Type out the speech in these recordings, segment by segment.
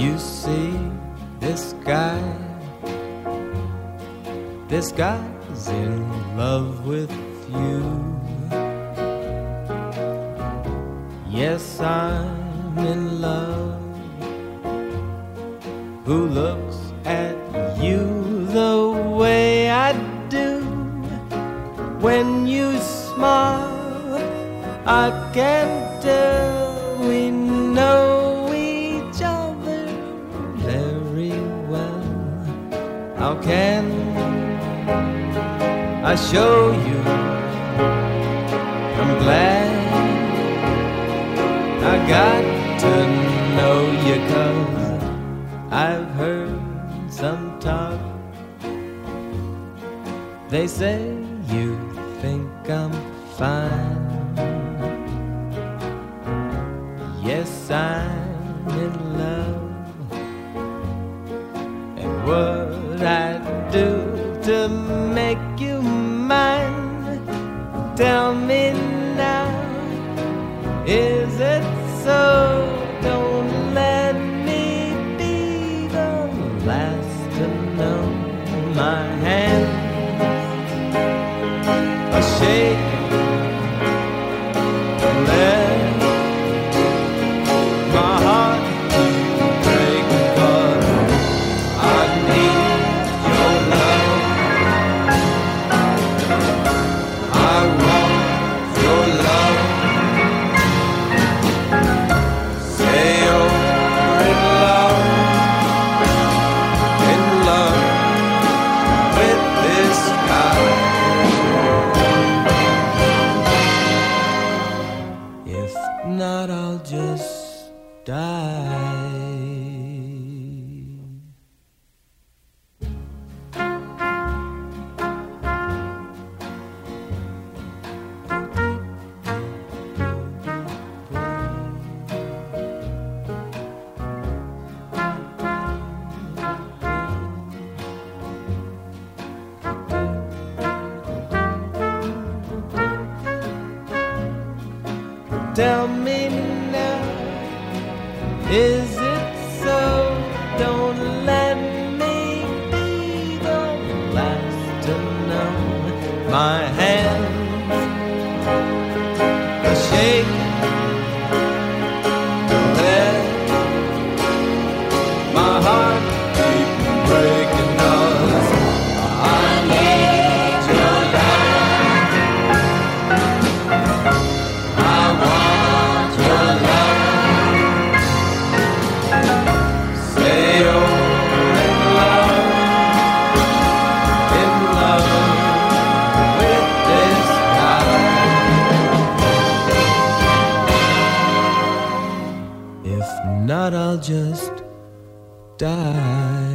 You see, this guy's in love with you. Yes, I'm in love. Who looks at you the way I do? When you smile, I can tell we know each other very well. How can I show you? I'm glad I got to know you, 'cause I've heard some talk. They say you think I'm fine. Yes, I'm in love. And what I do to make you mine? Tell me now, is it so? Don't let me be the last to know. My hands are shaking, let my heart break, but I need your love. I want your love. Say you're in love with this guy. If not, I'll just die. Tell me now, is it so? Don't let me be the last to know. My hands are shaking, let my heart keep breaking, 'cause I need your love. I want your love. Say you're in love with this guy. If not, I'll just die.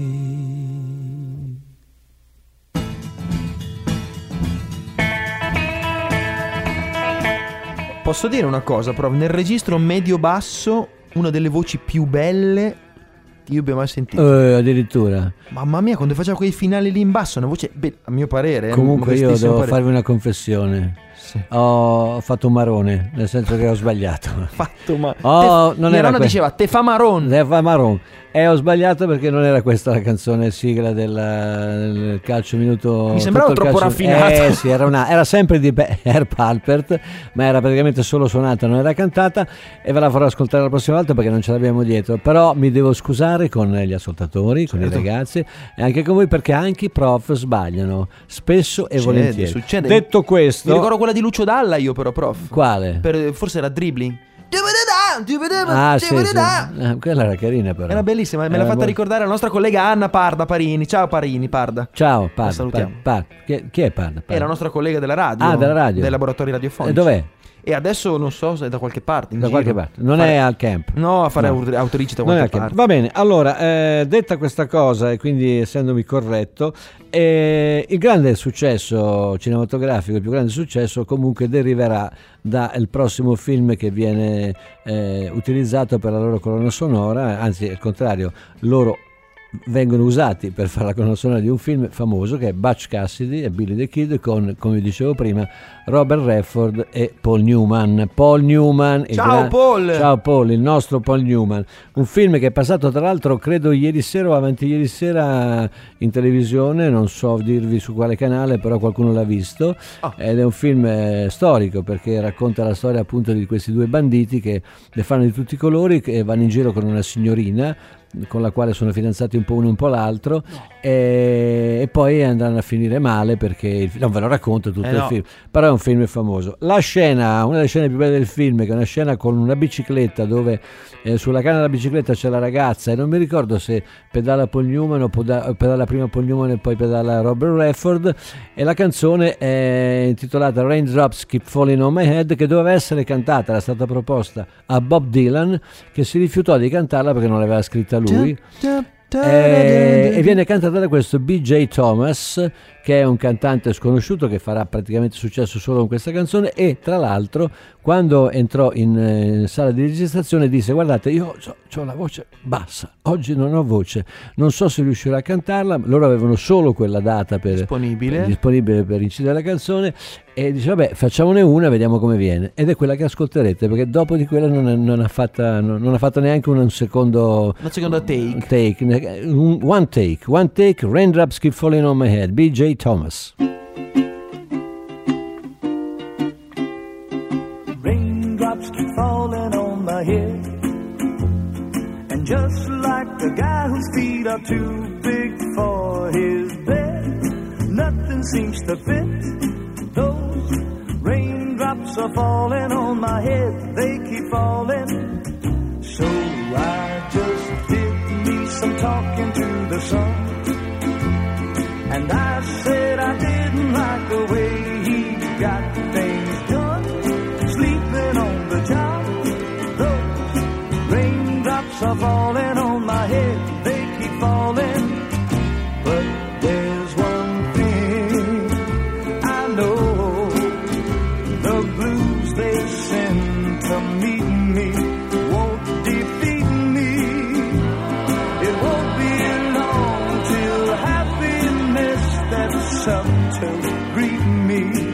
Posso dire una cosa, però, nel registro medio-basso, una delle voci più belle che io abbia mai sentito. Addirittura. Mamma mia, quando faceva quei finali lì in basso, una voce, a mio parere. Comunque io modestissimo devo parere. farvi una confessione. Sì. Ho fatto un marone, nel senso che ho sbagliato. Fatto, ma Non mia era nonna diceva te fa marron. Te fa marron. E ho sbagliato perché non era questa la canzone sigla del calcio minuto. Mi sembrava tutto il troppo calcio- raffinato. Sì, era sempre di Herb Alpert, ma era praticamente solo suonata, non era cantata, e ve la farò ascoltare la prossima volta perché non ce l'abbiamo dietro. Però mi devo scusare con gli ascoltatori, con i ragazzi e anche con voi, perché anche i prof sbagliano spesso e volentieri. Succede. Detto questo, Mi ricordo quella di Lucio Dalla io però, prof. quale? Forse era dribbling. Ah, sì. Quella era carina però. Era bellissima, me l'ha fatta ricordare la nostra collega Anna Parda Parini. Ciao Parini, Parda. Ciao, La Parda. salutiamo. Chi è Parda? È la nostra collega della radio. Ah, della radio. Dei laboratori radiofonici. E dov'è? E adesso non so se è da qualche parte. Da qualche parte. Non è al camp. No, a fare No. autoricita da Non è qualche al camp. parte. Va bene, allora, detta questa cosa e quindi essendomi corretto, il grande successo cinematografico, il più grande successo comunque deriverà dal prossimo film che viene utilizzato per la loro colonna sonora, anzi al contrario, loro vengono usati per fare la colonna sonora di un film famoso che è Butch Cassidy e Billy the Kid, con, come dicevo prima, Robert Redford e Paul Newman. Ciao Paul! Ciao Paul, il nostro Paul Newman. Un film che è passato tra l'altro credo ieri sera o avanti ieri sera in televisione, non so dirvi su quale canale, però qualcuno l'ha visto. Ed è un film storico, perché racconta la storia appunto di questi due banditi che le fanno di tutti i colori, che vanno in giro con una signorina con la quale sono fidanzati un po' uno e un po' l'altro, e poi andranno a finire male, perché non ve lo racconto tutto il film, però è un film famoso. La scena, una delle scene più belle del film, che è una scena con una bicicletta dove sulla canna della bicicletta c'è la ragazza, e non mi ricordo se pedala Paul Newman o pedala prima Paul Newman e poi pedala Robert Redford, e la canzone è intitolata Raindrops Keep Falling on My Head, che doveva essere cantata, era stata proposta a Bob Dylan, che si rifiutò di cantarla perché non l'aveva scritta lui, e viene cantata da questo B.J. Thomas, che è un cantante sconosciuto che farà praticamente successo solo con questa canzone. E tra l'altro, quando entrò in sala di registrazione, disse: guardate, io ho la voce bassa, oggi non ho voce, non so se riuscirò a cantarla. Loro avevano solo quella data disponibile per incidere la canzone, e dice: vabbè, facciamone una, vediamo come viene. Ed è quella che ascolterete, perché dopo di quella non ha fatto neanche un secondo take. One take, Raindrops Keep Falling on My Head, B.J. Thomas. Raindrops keep falling on my head, and just like the guy whose feet are too big for his bed, nothing seems to fit. Those raindrops are falling on my head, they keep falling. So I just did me some talking to the sun, and I said I didn't like the way he got things done, sleeping on the job. Those raindrops are falling on my head, they keep falling. But there's one thing I know, the blues they send to meet me won't defeat me. It won't be long till happiness steps up to greet me.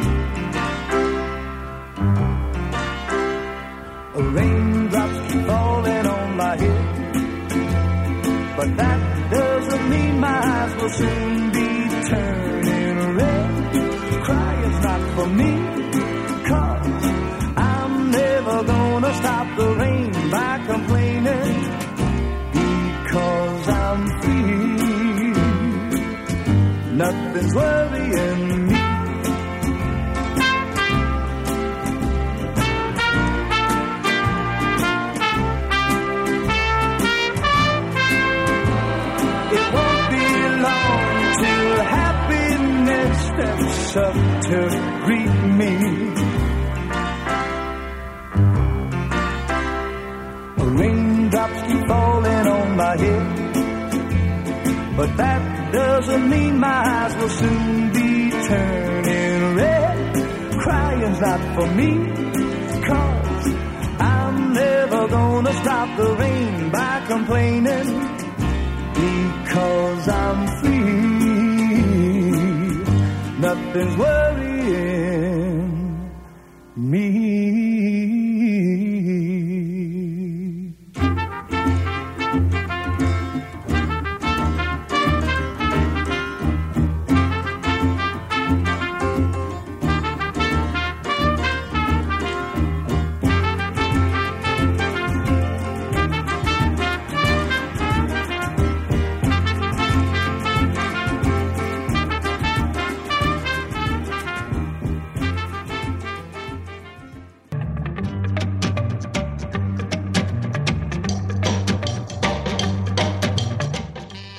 Raindrops keep falling on my head, but that doesn't mean my eyes will soon be turning red. Crying's not for me, 'cause I'm never gonna stop the rain by complaining, because I'm free. Nothing's worrying me. It won't be long till happiness steps up to greet me. Raindrops keep falling on my head, but that doesn't mean my eyes will soon be turning red. Crying's not for me, 'cause I'm never gonna stop the rain by complaining, because I'm free. Nothing's worrying me.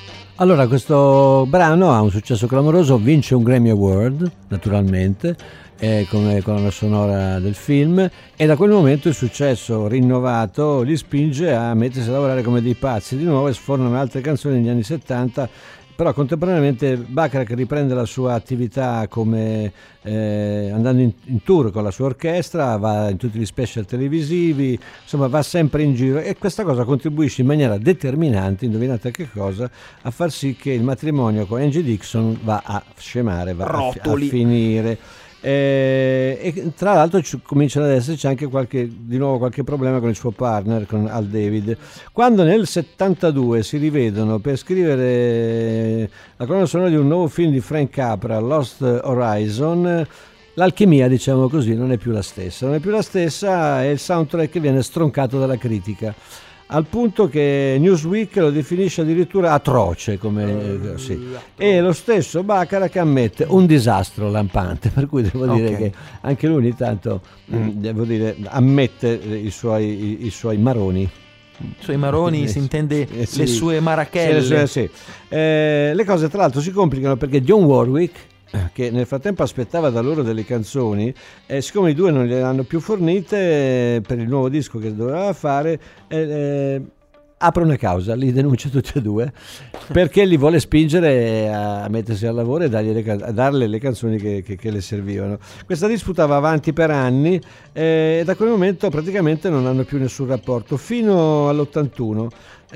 Allora, questo brano ha un successo clamoroso, vince un Grammy Award, naturalmente, con la colonna sonora del film, e da quel momento il successo rinnovato li spinge a mettersi a lavorare come dei pazzi di nuovo e sfornano altre canzoni negli anni 70. Però contemporaneamente Bacharach riprende la sua attività come andando in tour con la sua orchestra, va in tutti gli special televisivi, insomma va sempre in giro, e questa cosa contribuisce in maniera determinante, indovinate che cosa, a far sì che il matrimonio con Angie Dixon va a scemare, va a finire. E tra l'altro cominciano ad esserci anche di nuovo qualche problema con il suo partner, con Al David. Quando nel 72 si rivedono per scrivere la colonna sonora di un nuovo film di Frank Capra, Lost Horizon, l'alchimia, diciamo così, non è più la stessa, e il soundtrack viene stroncato dalla critica, al punto che Newsweek lo definisce addirittura atroce, sì. E lo stesso Bacharach ammette un disastro lampante, per cui devo dire che anche lui ogni tanto devo dire ammette i suoi maroni. Suoi maroni, si intende le sue marachelle. Sì. Le cose tra l'altro si complicano perché Dionne Warwick, che nel frattempo aspettava da loro delle canzoni, siccome i due non le hanno più fornite per il nuovo disco che doveva fare, apre una causa, li denuncia tutti e due perché li vuole spingere a mettersi al lavoro e a darle le canzoni che le servivano. Questa disputa va avanti per anni e da quel momento praticamente non hanno più nessun rapporto fino all'81.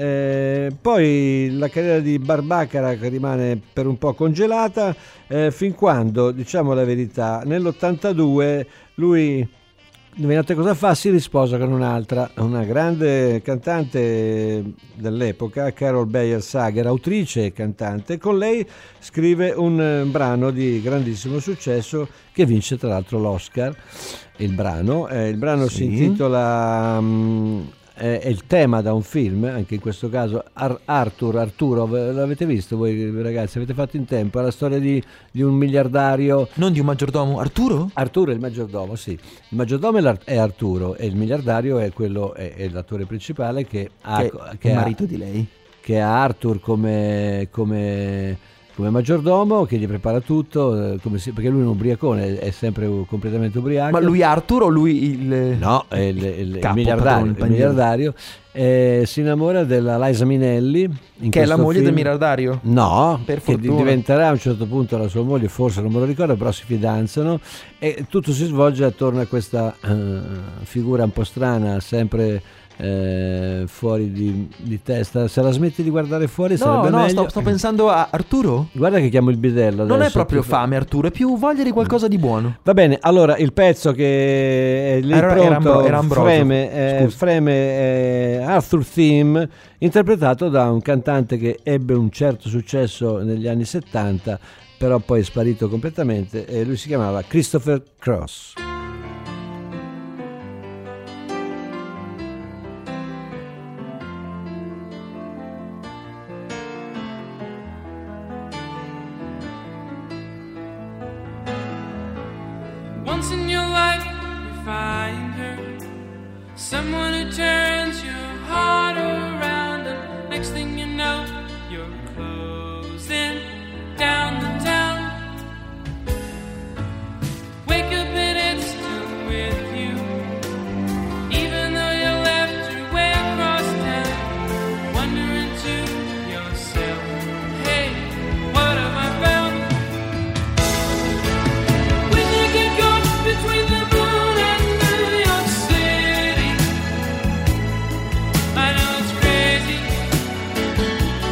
Poi la carriera di Bacharach rimane per un po' congelata, fin quando, diciamo la verità, nell'82 lui, indovinate cosa fa? Si risposa con una grande cantante dell'epoca, Carol Bayer Sager, autrice e cantante. Con lei scrive un brano di grandissimo successo che vince tra l'altro l'Oscar. Il brano si intitola è il tema da un film, anche in questo caso Arturo, l'avete visto voi ragazzi? Avete fatto in tempo? È la storia di un miliardario, non di un maggiordomo. Arturo è il maggiordomo, sì. Il maggiordomo è Arturo e il miliardario è l'attore principale che è il marito di lei, che ha Arthur come maggiordomo, che gli prepara tutto, perché lui è un ubriacone, è sempre completamente ubriaco. Ma lui Arthur o lui il... No, è il miliardario. Si innamora della Liza Minnelli, che è la moglie del miliardario? No, per che fortuna diventerà a un certo punto la sua moglie, forse non me lo ricordo, però si fidanzano e tutto si svolge attorno a questa figura un po' strana, sempre fuori di testa. Se la smetti di guardare fuori sarebbe meglio. Sto pensando a Arturo. Guarda che chiamo il bidello adesso. Non è proprio fame Arturo, è più voglia di qualcosa di buono. Va bene, allora il pezzo che è lì pronto era freme Arthur Theme, interpretato da un cantante che ebbe un certo successo negli anni 70 però poi è sparito completamente, e lui si chiamava Christopher Cross. Once in your life you find her, someone who turns your heart around, and next thing you know you're closing down the town. Wake up and it's still with you, even though you left her way across town, wondering to yourself, hey, what have I found? Between the moon and New York City, I know it's crazy,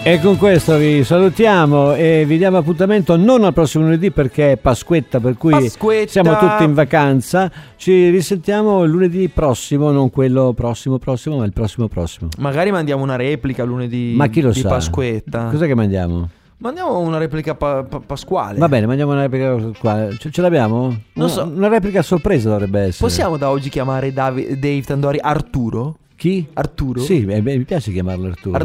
E con questo vi salutiamo e vi diamo appuntamento non al prossimo lunedì perché è Pasquetta, per cui siamo tutti in vacanza. Ci risentiamo lunedì prossimo, non quello prossimo, ma il prossimo. Magari mandiamo una replica lunedì. Ma chi lo sa? Pasquetta. Cos'è che mandiamo? Mandiamo una replica pasquale. Va bene, mandiamo una replica pasquale. Ce l'abbiamo? Non so. Una replica sorpresa dovrebbe essere. Possiamo da oggi chiamare Dave Tandori Arturo? Chi? Arturo? Sì, mi piace chiamarlo Arturo.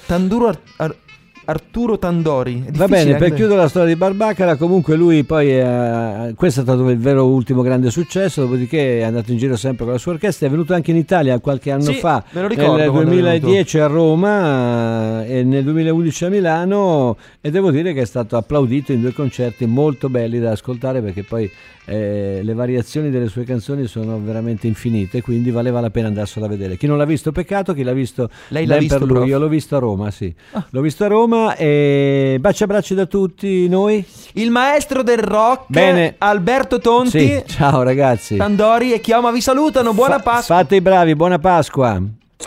Arturo Tandori. Va bene, per chiudere la storia di Barbaccara, comunque lui poi questo è stato il vero ultimo grande successo, dopodiché è andato in giro sempre con la sua orchestra, è venuto anche in Italia qualche anno fa, me lo ricordo, nel 2010 a Roma e nel 2011 a Milano, e devo dire che è stato applaudito in 2 concerti molto belli da ascoltare, perché poi le variazioni delle sue canzoni sono veramente infinite, quindi valeva la pena andarselo a vedere. Chi non l'ha visto peccato, chi l'ha visto lei l'ha visto per lui. prof. Io l'ho visto a Roma, sì. L'ho visto a Roma e baci abbracci da tutti noi. Il maestro del rock, bene. Alberto Tonti, sì, ciao ragazzi. Tandori e Chioma vi salutano, buona Pasqua. Fate i bravi, buona Pasqua.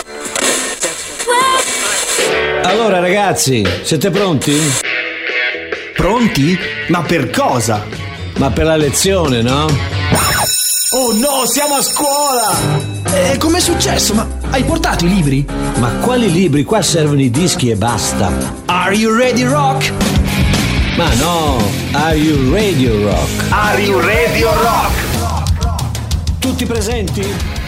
Allora ragazzi, siete pronti? Pronti? Ma per cosa? Ma per la lezione, no? Oh no, siamo a scuola! Com'è successo? Ma hai portato i libri? Ma quali libri? Qua servono i dischi e basta. Are you ready, rock? Ma no, Are you radio rock? Are you radio rock? Tutti presenti?